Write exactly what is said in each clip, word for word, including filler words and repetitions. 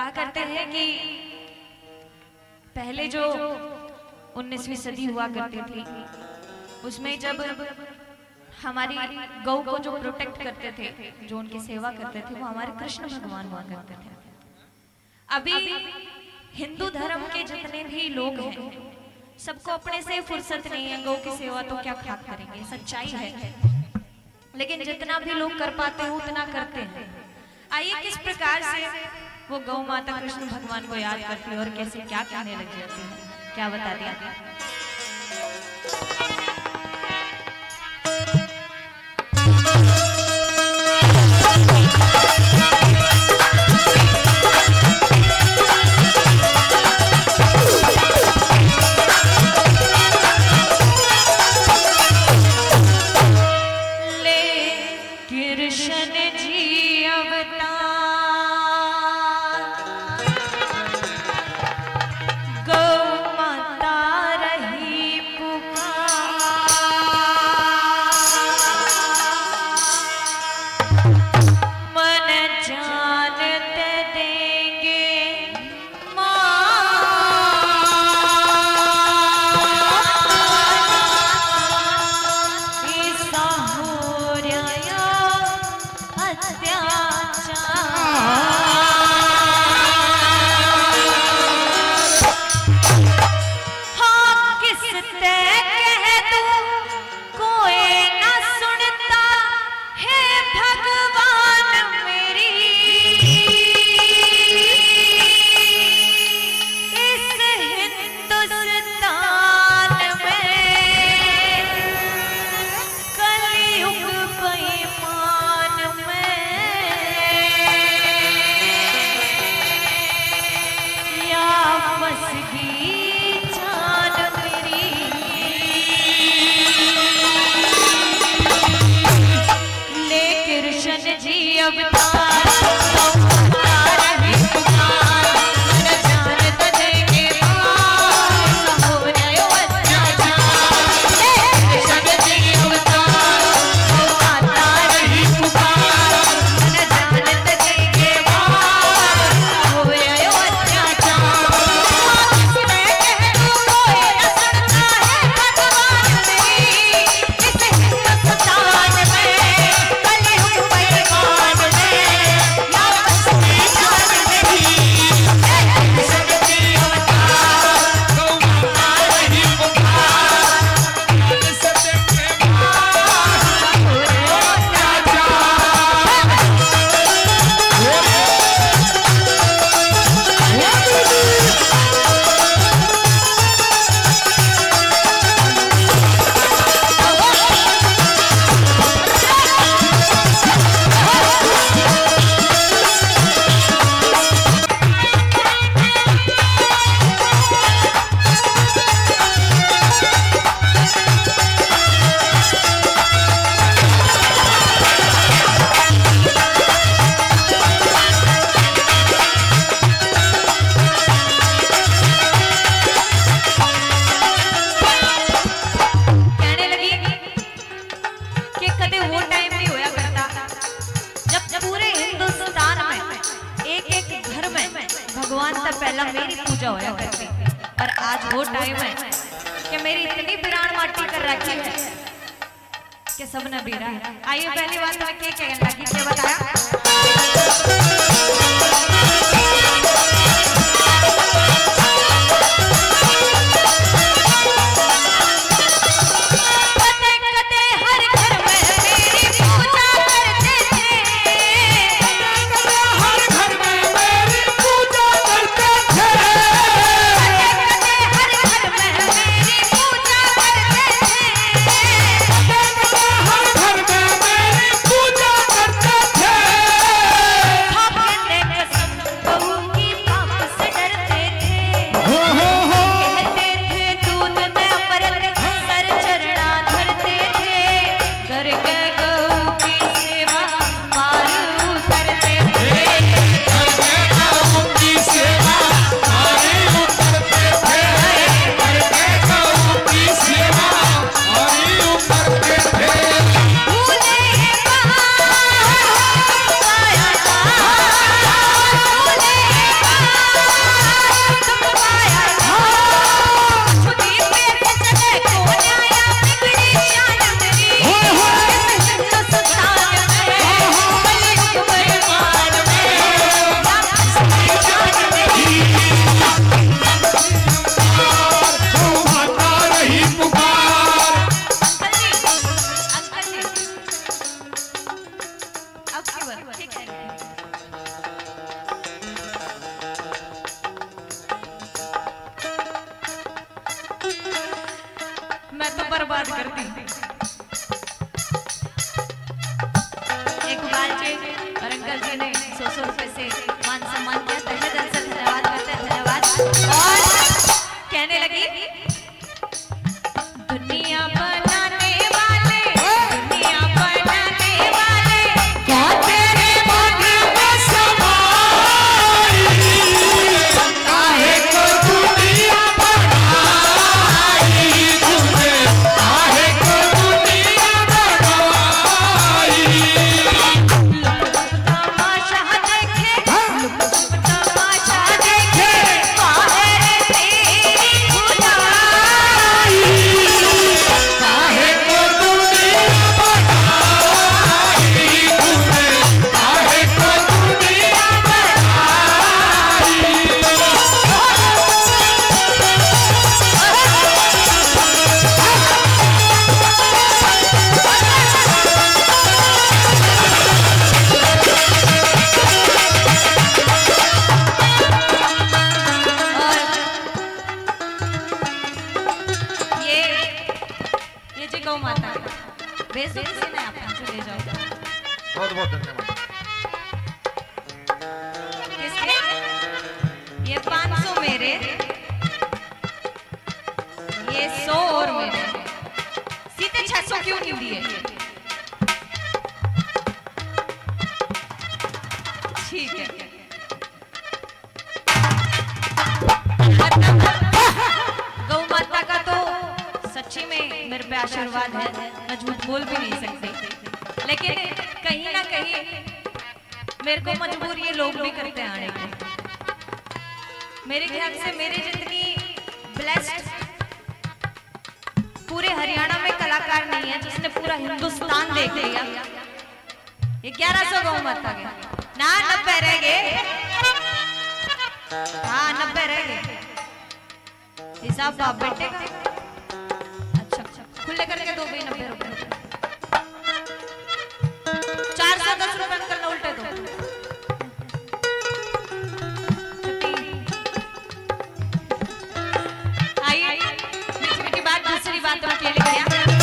कहा करते हैं कि पहले जो उन्नीसवीं सदी हुआ करती थी उसमें जब हमारी गौ को जो प्रोटेक्ट करते थे, जो उनकी सेवा करते थे, वो हमारे कृष्ण भगवान हुआ करते थे। अभी हिंदू धर्म के जितने भी लोग हैं सबको अपने से फुर्सत नहीं है, गौ की सेवा तो क्या खाक करेंगे, सच्चाई है। लेकिन जितना भी लोग कर पाते हैं उतना करते हैं। आइए किस प्रकार से वो गौ माता कृष्ण भगवान को याद करती है और कैसे क्या कहने लग जाती है, क्या बता दिया। भगवान तक पहला मेरी पूजा होया करती, पर आज वो टाइम है कि मेरी इतनी बिरान माटी कर रखी है कि सब न बीरा है। आइए पहली बात मैं क्या कहना लगी, क्या बताया। मैं तो बर्बाद करती। इकबाल जी और अंकल जी ने सौ सौ रुपए से मान सम्मान किया, तहे दिल से धन्यवाद करते हैं, धन्यवाद। और कहने लगी दुनिया बनाने वाले, दुनिया बनाने वाले क्या तेरे मन में समाई, काहे को दुनिया बनाई तुमने, काहे को दुनिया बनाई। तमाशा देखे, तमाशा देखे, काहे रे तेरी खुदाई, काहे को दुनिया बनाई तुमने, काहे को दुनिया ये ये जी गौ माता बेसुरी से नहीं, आप ले जाओ। बहुत बहुत धन्यवाद। किसके? ये पाँच सौ मेरे, ये सौ और मेरे, सीधे छह सौ क्यों नहीं दिए? ठीक है। गौ माता का तो सच्ची में मेरे पे आशीर्वाद है, मैं झूठ बोल भी नहीं सकती, लेकिन कहीं ना कहीं मेरे को मजबूर ये लोग भी करते हैं आने को। मेरे ख्याल से मेरे जितनी ब्लेस्ड पूरे हरियाणा में कलाकार नहीं है जिसने पूरा हिंदुस्तान देख लिया। ये ग्यारह सौ गौ माता के ना नब्बे रह गए, हाँ नब्बे रह गए। हिसाब बाप बेटे का। अच्छा अच्छा खुले करके दो भाई नब्बे रुपए, चार सौ दस रुपए करना उल्टे दो। आइए मीठी मीठी बात दूसरी बात रख ले गया।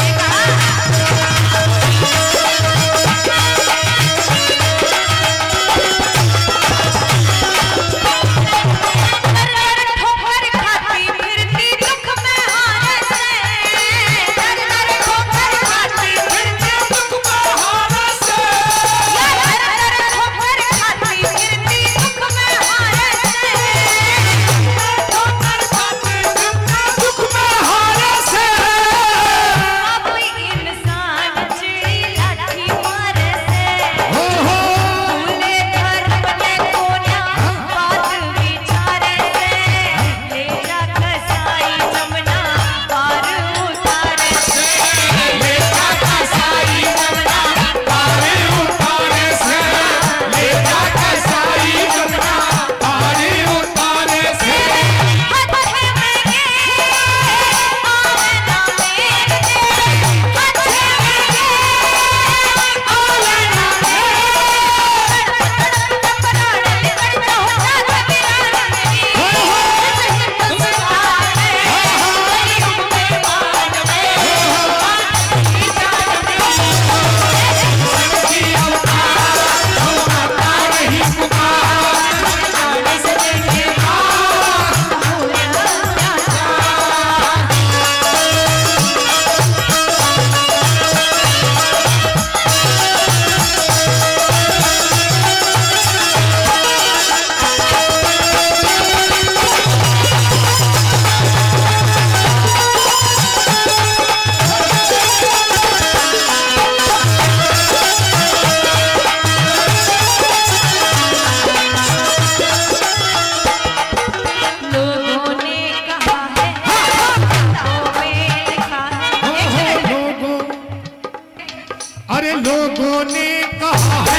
लोगों ने कहा है,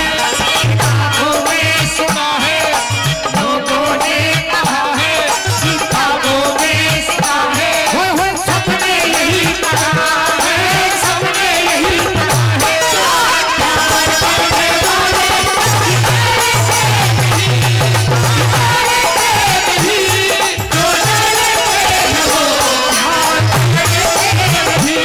किताबों में सुना है, लोगों ने कहा है, किताबों में सुना है, होए होए सबने यही कहा है, सबने यही कहा है, प्यार करने वाले कितारे से नहीं, कितारे से नहीं, जो डरते हो प्यार करने से नहीं।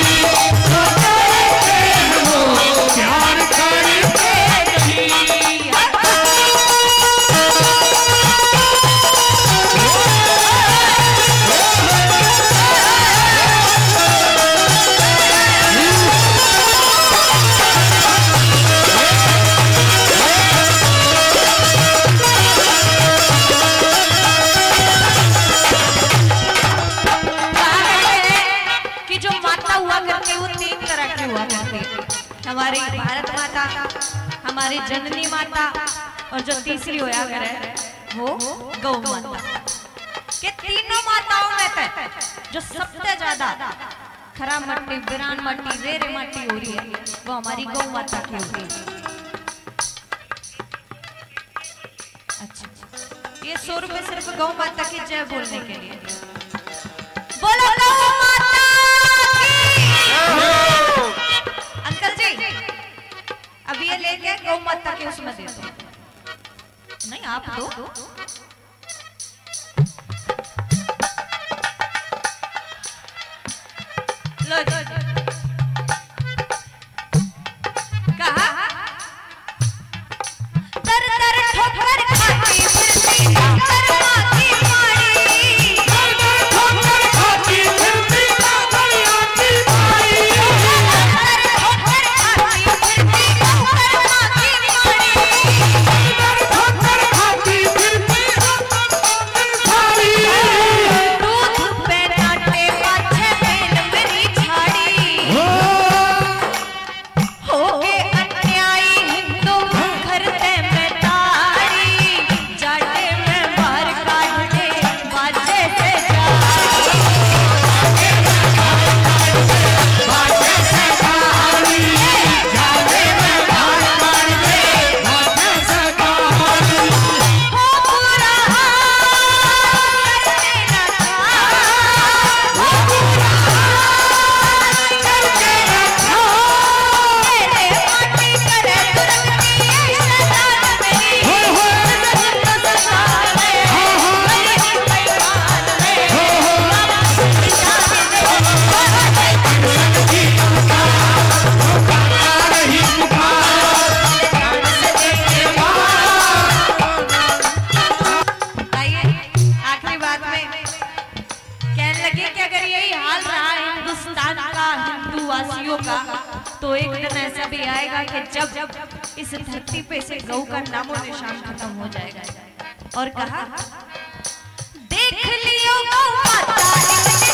हुआ करती है। हमारी भारत माता, हमारी जननी माता, और जो तीसरी होया करे वो गौ माता। के तीनों माताओं में से जो सबसे ज्यादा खराब मट्टी, बिरान मट्टी, रेरे मट्टी हो रही है वो हमारी गौ माता की हो रही है। अच्छा, ये सौ रुपए सिर्फ गौ माता की जय बोलने के लिए। बोलो गौ माता की। अंकल जी अब ये लेके गौ माता के उसमें दे दो। नहीं आप दो। लो कहा तर तर ठोकर खाती फिरती कर्मा की मारी, तर तर ठोकर खाती फिरती कर्मा की मारी, तर ठोकर खाती फिरती कर्मा की मारी, तर ठोकर खाती फिरती कर्मा की मारी। दूध पे नाटे पाछे बेल मेरी झाड़ी, हो होके अन्यायी हिंदू करते में तारी, जाटे में बाहर काट के बाजे से बाजे से कहानी जाने में बाहर काट दे, बाजे से कहानी हो पूरा हाल करने लगा, वो पूरा करके रखो। तेरे माटी करे तुरंती सदान मेरी, हो हो सदान में हो हो मेरी बेईमान में हो हो नहीं आइए आखिरी बात में कहने लगे कि अगर यही हाल रहा हिंदुस्तान का, हिंदू वासियों का, तो एक दिन ऐसा भी आएगा कि जब इस धरती पे से गौ का नामो निशान खत्म हो जाएगा। और कहा देख लियो गौ माता